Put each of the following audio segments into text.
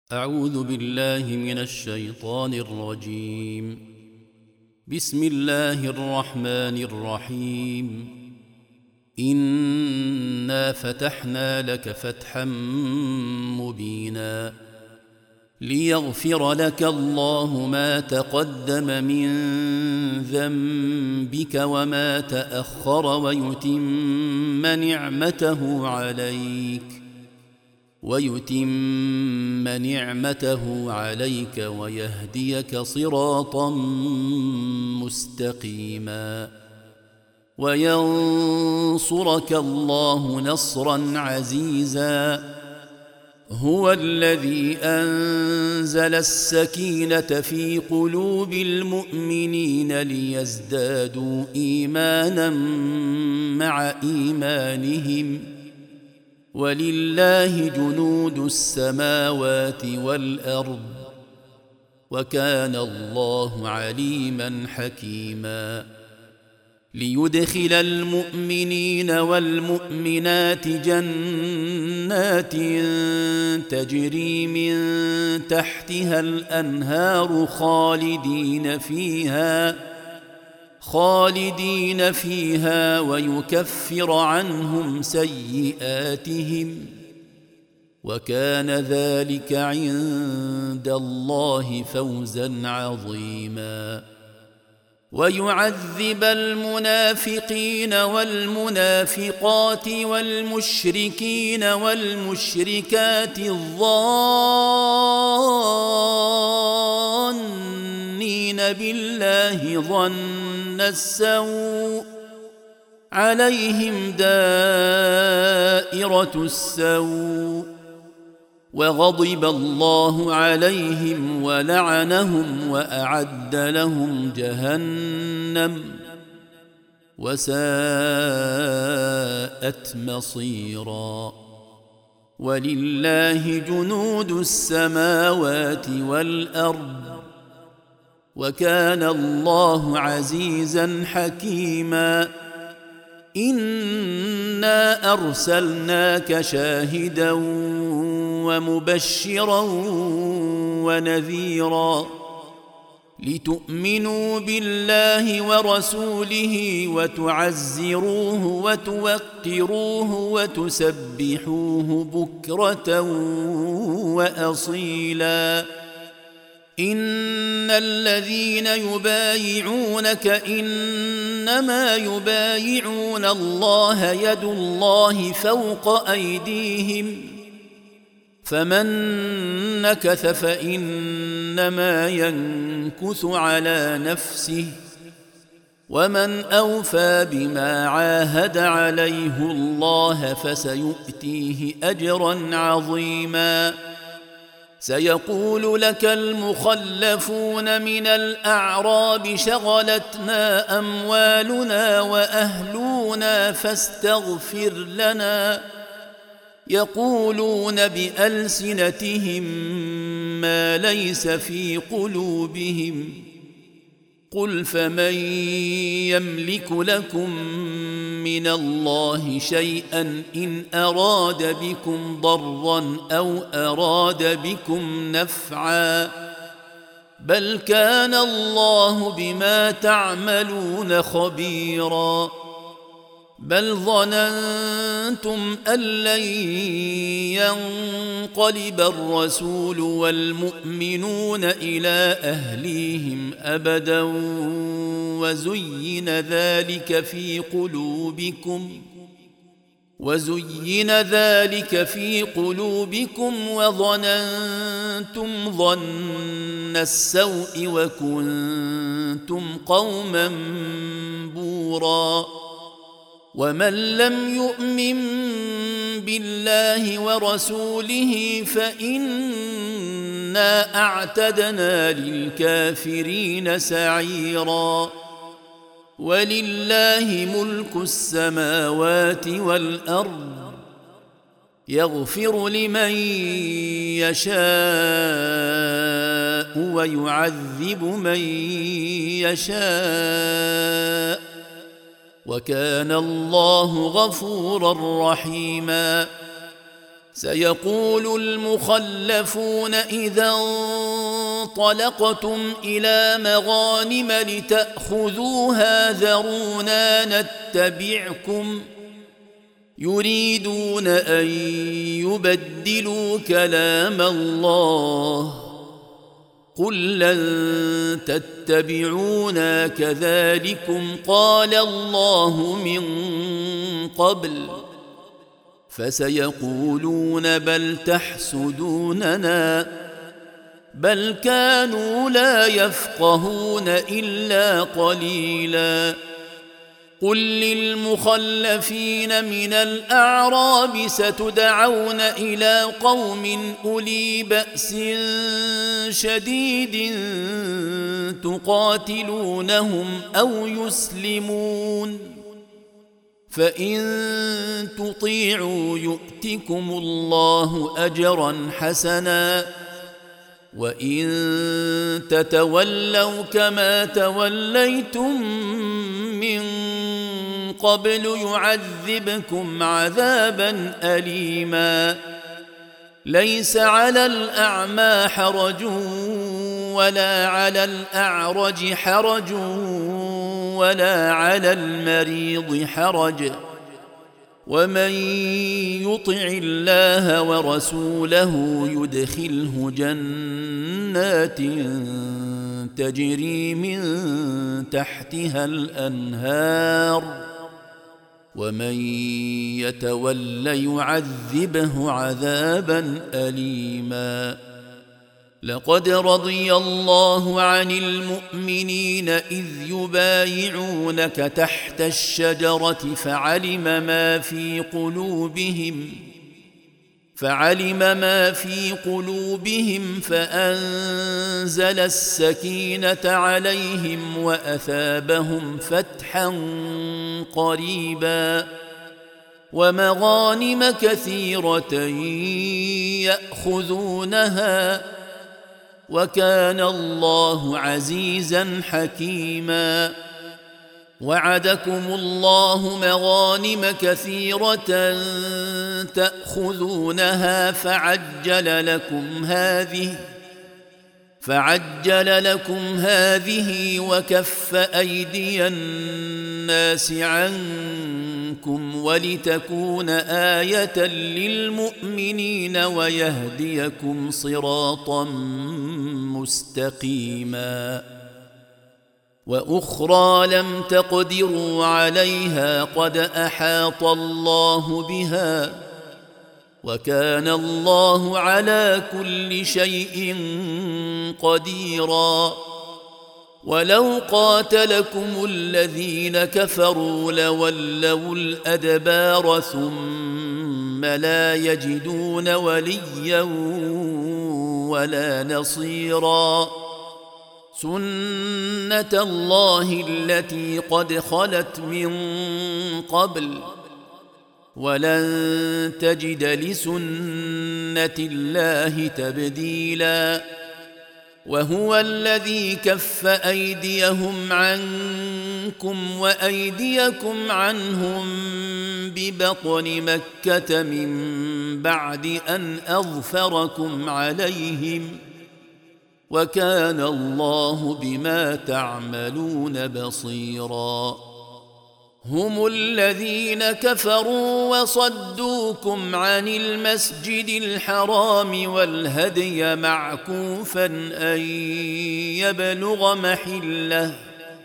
أعوذ بالله من الشيطان الرجيم. بسم الله الرحمن الرحيم. إنا فتحنا لك فتحا مبينا ليغفر لك الله ما تقدم من ذنبك وما تأخر ويتم نعمته عليك ويهديك صراطا مستقيما وينصرك الله نصرا عزيزا. هو الذي أنزل السكينة في قلوب المؤمنين ليزدادوا إيمانا مع إيمانهم ولله جنود السماوات والأرض وكان الله عليما حكيما. ليدخل المؤمنين والمؤمنات جنات تجري من تحتها الأنهار خالدين فيها ويكفر عنهم سيئاتهم وكان ذلك عند الله فوزا عظيما. ويعذب المنافقين والمنافقات والمشركين والمشركات الظانين بالله ظن السوء عليهم دائرة السوء وغضب الله عليهم ولعنهم وأعد لهم جهنم وساءت مصيرا. ولله جنود السماوات والأرض وكان الله عزيزا حكيما. إنا أرسلناك شاهدا ومبشرا ونذيرا لتؤمنوا بالله ورسوله وتعزروه وتوقروه وتسبحوه بكرة وأصيلا. إن الذين يبايعونك إنما يبايعون الله يد الله فوق أيديهم فمن نكث فإنما ينكث على نفسه ومن أوفى بما عاهد عليه الله فسيؤتيه أجرا عظيما. سيقول لك المخلفون من الأعراب شغلتنا أموالنا وأهلنا فاستغفر لنا يقولون بألسنتهم ما ليس في قلوبهم قل فمن يملك لكم من الله شيئا إن أراد بكم ضرا أو أراد بكم نفعا بل كان الله بما تعملون خبيرا. بل ظننتم أن لن ينقلب الرسول والمؤمنون إلى أهليهم أبدا وزين ذلك في قلوبكم وظننتم ظن السوء وكنتم قوما بورا. ومن لم يؤمن بالله ورسوله فإنا أعتدنا للكافرين سعيرا. ولله ملك السماوات والأرض يغفر لمن يشاء ويعذب من يشاء وكان الله غفورا رحيما. سيقول المخلفون إذا انطلقتم إلى مغانم لتأخذوها ذرونا نتبعكم يريدون أن يبدلوا كلام الله قل لن تتبعونا كذلكم قال الله من قبل فسيقولون بل تحسدوننا بل كانوا لا يفقهون إلا قليلا قل للمخلفين من الأعراب ستدعون إلى قوم أولي بأس شديد تقاتلونهم أو يسلمون فإن تطيعوا يؤتكم الله أجرا حسنا وإن تتولوا كما توليتم من قبل يعذبكم عذابا أليما ليس على الأعمى حرج ولا على الأعرج حرج ولا على المريض حرج ومن يطع الله ورسوله يدخله جنات تجري من تحتها الأنهار ومن يتول يعذبه عذابا أليما لقد رضي الله عن المؤمنين إذ يبايعونك تحت الشجرة فعلم ما في قلوبهم فأنزل السكينة عليهم وأثابهم فتحا قريبا ومغانم كثيرة يأخذونها وكان الله عزيزا حكيما وعدكم الله مغانم كثيرة تأخذونها فعجل لكم هذه وكف أيدي الناس عنكم ولتكون آية للمؤمنين ويهديكم صراطا مستقيما وأخرى لم تقدروا عليها قد أحاط الله بها وكان الله على كل شيء قديرا ولو قاتلكم الذين كفروا لولوا الأدبار ثم لا يجدون وليا ولا نصيرا سنة الله التي قد خلت من قبل ولن تجد لسنة الله تبديلا وهو الذي كف أيديهم عنكم وأيديكم عنهم ببطن مكة من بعد أن أظفركم عليهم وكان الله بما تعملون بصيرا هم الذين كفروا وصدوكم عن المسجد الحرام والهدي معكوفا أن يبلغ محله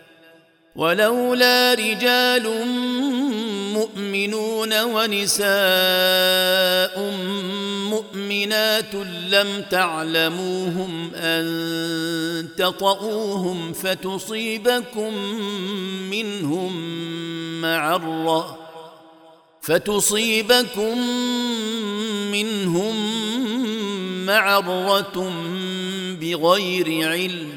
ولولا رجال مؤمنون ونساء مؤمنات لم تعلموهم أن تطؤوهم فتصيبكم منهم معرة بغير علم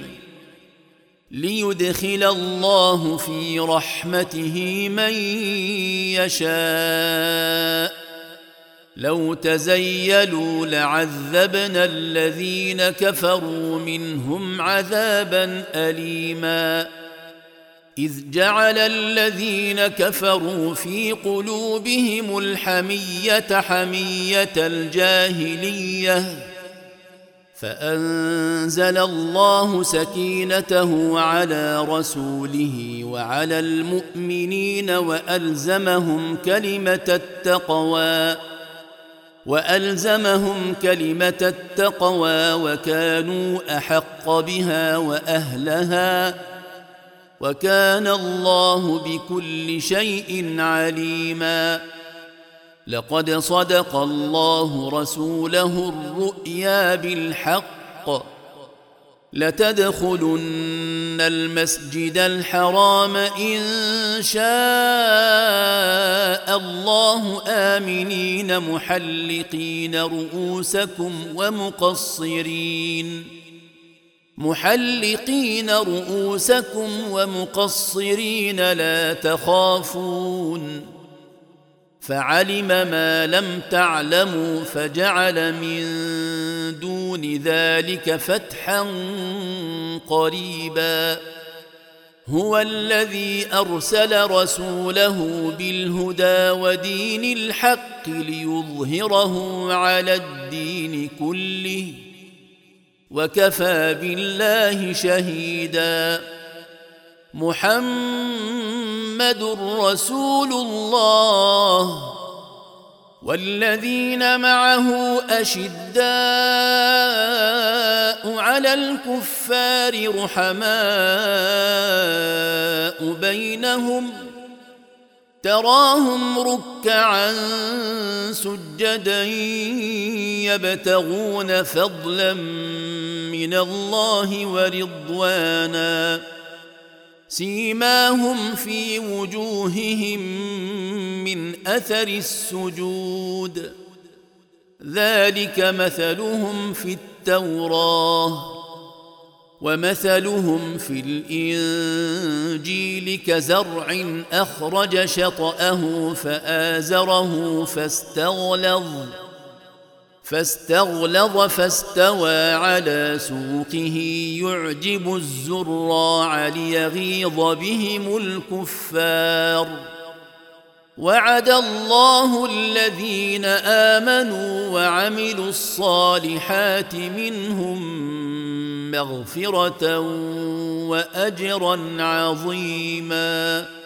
ليدخل الله في رحمته من يشاء لو تزيلوا لعذبنا الذين كفروا منهم عذابا أليما إذ جعل الذين كفروا في قلوبهم الحمية حمية الجاهلية فأنزل الله سكينته على رسوله وعلى المؤمنين وألزمهم كلمة التقوى وكانوا أحق بها وأهلها وكان الله بكل شيء عليما. لقد صدق الله رسوله الرؤيا بالحق لتدخلن المسجد الحرام إن شاء الله آمنين محلقين رؤوسكم ومقصرين لا تخافون فعلم ما لم تعلموا فجعل من دون ذلك فتحا قريبا. هو الذي أرسل رسوله بالهدى ودين الحق ليظهره على الدين كله وكفى بالله شهيدا. محمد رسول الله والذين معه أشداء على الكفار رحماء بينهم تراهم ركعا سجدا يبتغون فضلا من الله ورضوانا سيماهم في وجوههم من أثر السجود ذلك مثلهم في التوراة ومثلهم في الإنجيل كزرع أخرج شطأه فآزره فاستغلظ فاستوى على سوقه يعجب الزراع ليغيظ بهم الكفار. وعد الله الذين آمنوا وعملوا الصالحات منهم مغفرة وأجرا عظيما.